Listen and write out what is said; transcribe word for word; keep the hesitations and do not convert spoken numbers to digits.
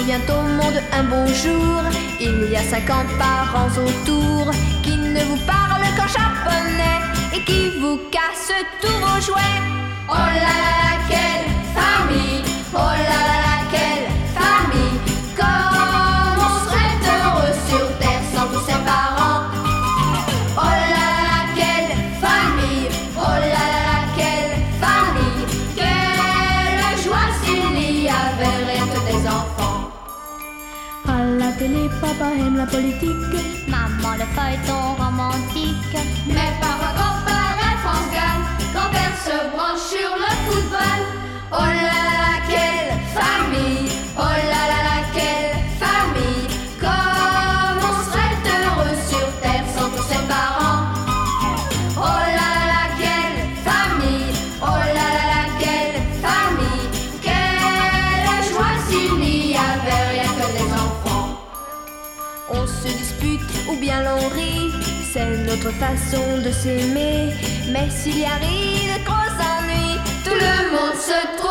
revient au monde un beau jour. Il y a cinquante parents autour qui ne vous parlent qu'en japonais et qui vous cassent tous vos jouets. Oh là là, quelle famille! Oh là là, quelle famille! Comme on serait heureux sur terre sans tous ses parents. Oh là là, quelle famille! Oh là là, quelle famille! Quelle joie s'il n'y avait rien que des enfants. À la télé, papa aime la politique, maman le feuilleton romantique. Mais parfois quand paraît France gagne, grand-père se branche sur le football. Oh là là, quelle famille! Oh là là là, quelle famille! Comme on serait heureux sur terre sans tous ses parents. Oh là là là, quelle famille! Oh là là là, quelle famille! Quelle joie s'il n'y avait rien que des enfants. On se dispute ou bien l'on rit, c'est notre façon de s'aimer. Mais s'il y arrive de gros ennuis, tout le monde se trouve